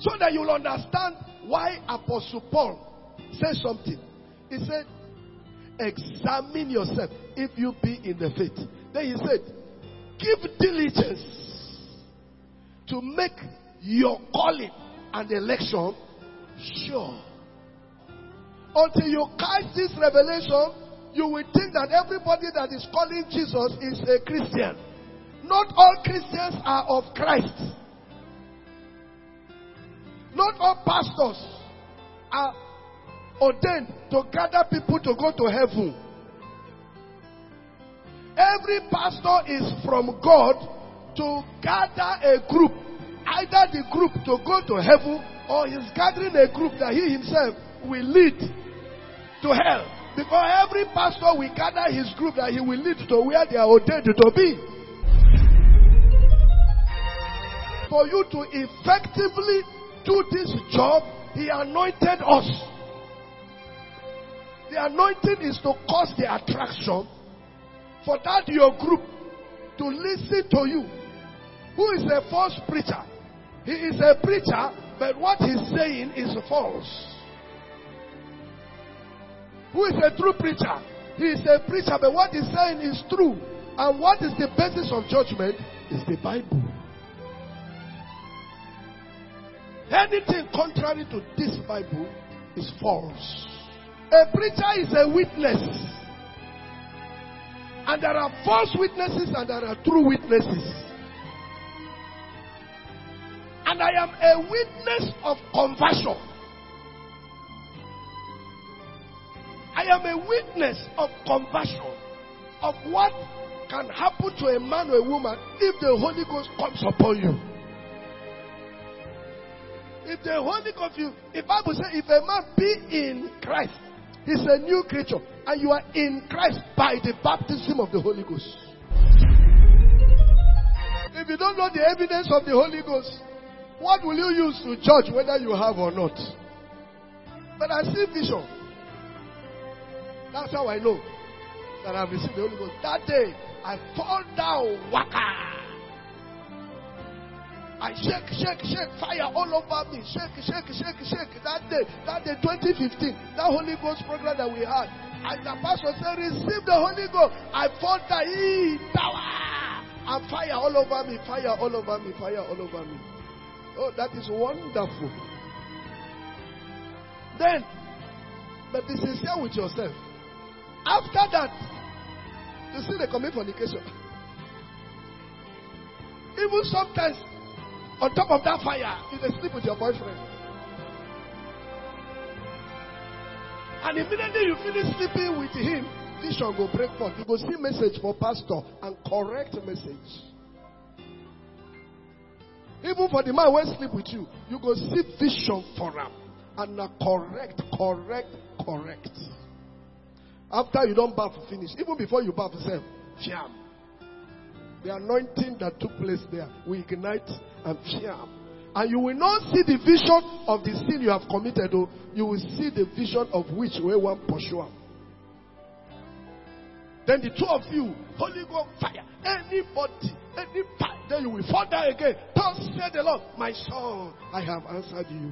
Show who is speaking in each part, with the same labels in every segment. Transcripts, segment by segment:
Speaker 1: So that you'll understand why Apostle Paul said something. He said, examine yourself if you be in the faith. Then he said, give diligence to make your calling and election sure. Until you catch this revelation, you will think that everybody that is calling Jesus is a Christian. Not all Christians are of Christ. Not all pastors are ordained to gather people to go to heaven. Every pastor is from God to gather a group. Either the group to go to heaven, or he's gathering a group that he himself will lead to hell. Because every pastor will gather his group that he will lead to where they are ordained to be. For you to effectively do this job, he anointed us. The anointing is to cause the attraction for that your group to listen to you. Who is a false preacher? He is a preacher, but what he's saying is false. Who is a true preacher? He is a preacher, but what he's saying is true. And what is the basis of judgment? Is the Bible. Anything contrary to this Bible is false. A preacher is a witness. And there are false witnesses and there are true witnesses. And I am a witness of conversion. I am a witness of conversion. Of what can happen to a man or a woman if the Holy Ghost comes upon you. If the Holy Ghost, the Bible says, if a man be in Christ, he's a new creature. And you are in Christ by the baptism of the Holy Ghost. If you don't know the evidence of the Holy Ghost, what will you use to judge whether you have or not? But I see vision. That's how I know that I've received the Holy Ghost. That day, I fall down, waka. I shake, fire all over me. Shake. That day, 2015, that Holy Ghost program that we had. And the pastor said, receive the Holy Ghost. I fall down, power. And fire all over me, fire all over me. Oh, that is wonderful. Then, but be sincere with yourself. After that, you see the commit fornication. Even sometimes, on top of that fire, you can sleep with your boyfriend. And immediately you finish sleeping with him, vision will break forth. You go see message for pastor and correct message. Even for the man who will sleep with you, you go see vision for him. And correct. After you don't bath, finish. Even before you bath, say, fiam. The anointing that took place there will ignite and fiam. And you will not see the vision of the sin you have committed, though. You will see the vision of which way one pursue. Then the two of you, Holy Ghost fire, anybody, any part, then you will fall down again. Thus said the Lord, my son, I have answered you.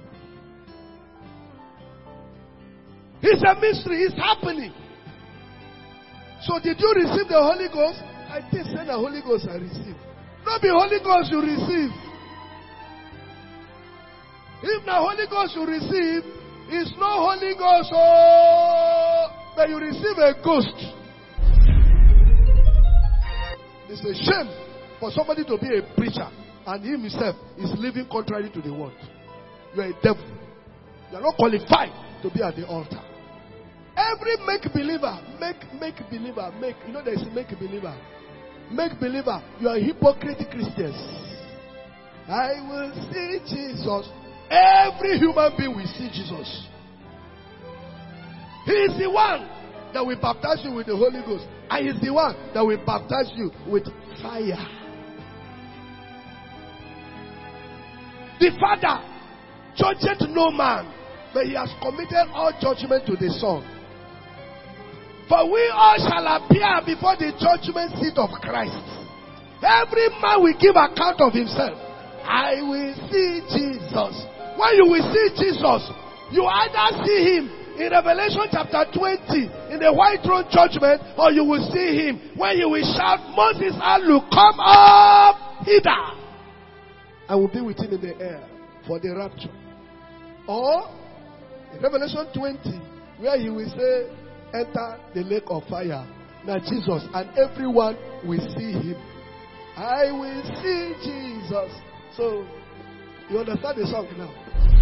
Speaker 1: It's a mystery, it's happening. So did you receive the Holy Ghost? I did say the Holy Ghost I received. Not the Holy Ghost you receive. If the Holy Ghost you receive, it's no Holy Ghost, but you receive a ghost. It's a shame for somebody to be a preacher and he himself is living contrary to the word. You are a devil. You are not qualified to be at the altar. Every make believer, you know there is make believer, you are hypocrite Christians. I will see Jesus. Every human being will see Jesus. He is the one that will baptize you with the Holy Ghost. And he is the one that will baptize you with fire. The Father judgeth no man, but he has committed all judgment to the Son. For we all shall appear before the judgment seat of Christ. Every man will give account of himself. I will see Jesus. Jesus. When you will see Jesus, you either see him in Revelation chapter 20 in the white throne judgment, or you will see him when he will shout, Moses, will come up hither. I will be with him in the air for the rapture. Or in Revelation 20, where he will say, enter the lake of fire. Now Jesus, and everyone will see him. I will see Jesus. So, you understand the song now?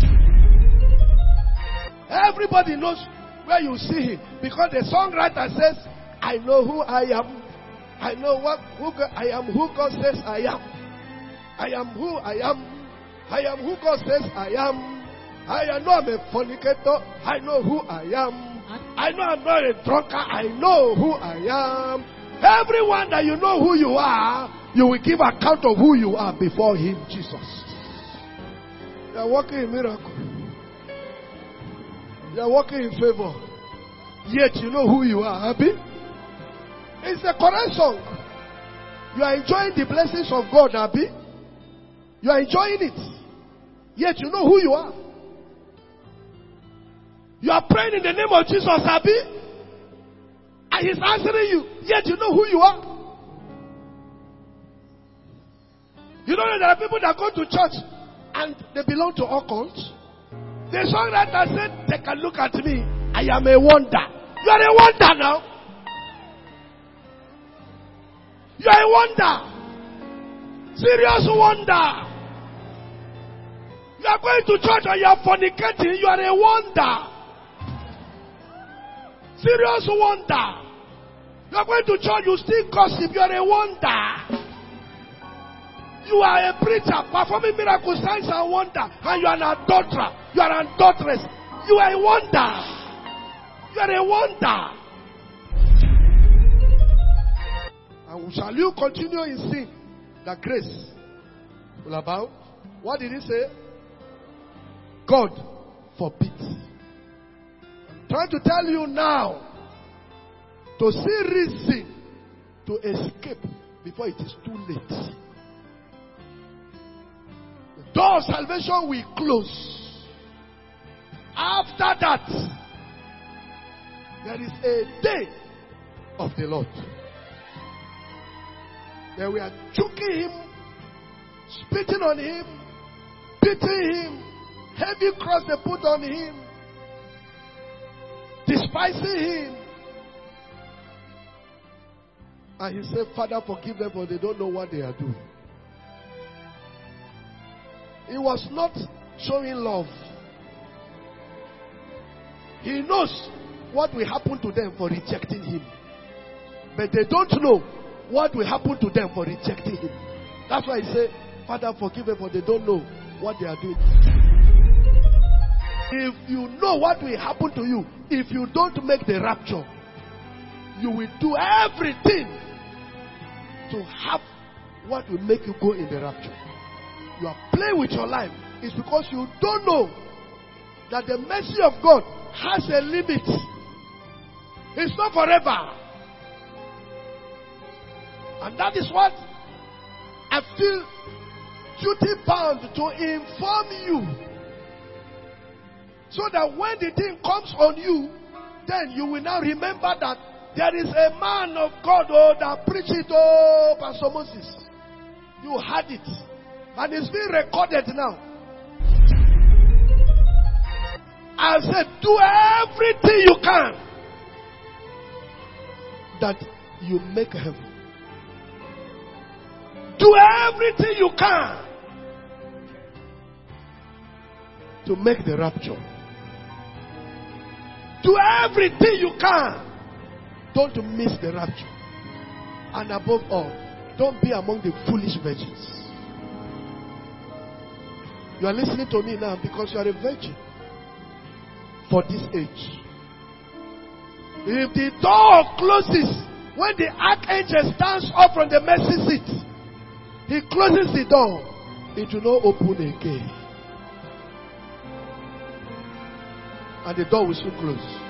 Speaker 1: Everybody knows where you see him, because the songwriter says, I know who I am. I know I am who God says I am. I am who I am. I am who God says I am. I know I'm a fornicator. I know who I am. I know I'm not a drunkard. I know who I am. Everyone that you know who you are, you will give account of who you are before him, Jesus. You are walking in miracle. You are walking in favor. Yet you know who you are. Happy? It's the correct song. You are enjoying the blessings of God, Abby. You are enjoying it. Yet you know who you are. You are praying in the name of Jesus, Abby. And he's answering you. Yet you know who you are. You know that there are people that go to church and they belong to all cults. The songwriter said, take a look at me. I am a wonder. You are a wonder now. You are a wonder. Serious wonder. You are going to church and you are fornicating. You are a wonder. Serious wonder. You are going to church, you still gossip. You are a wonder. You are a preacher performing miracle signs and wonder, and you are an adulterer. You are an adulteress. You are a wonder. You are a wonder. And shall you continue in sin, that grace will abound? What did he say? God forbid. I'm trying to tell you now, to see reason to escape before it is too late. The door of salvation will close. After that, there is a day of the Lord. They were choking him, spitting on him, beating him, heavy cross they put on him, despising him. And he said, Father, forgive them, for they don't know what they are doing. He was not showing love. He knows what will happen to them for rejecting him. But they don't know what will happen to them for rejecting him. That's why he said, Father, forgive them, for they don't know what they are doing. If you know what will happen to you, if you don't make the rapture, you will do everything to have what will make you go in the rapture. You are playing with your life. It's because you don't know that the mercy of God has a limit. It's not forever. And that is what I feel duty bound to inform you. So that when the thing comes on you, then you will now remember that there is a man of God that preached it, Pastor Moses. You had it. And it's being recorded now. I said, do everything you can that you make heaven. Do everything you can to make the rapture. Do everything you can. Don't miss the rapture. And above all, don't be among the foolish virgins. You are listening to me now because you are a virgin for this age. If the door closes when the archangel stands up from the mercy seat, he closes the door, it will not open again. And the door will soon close.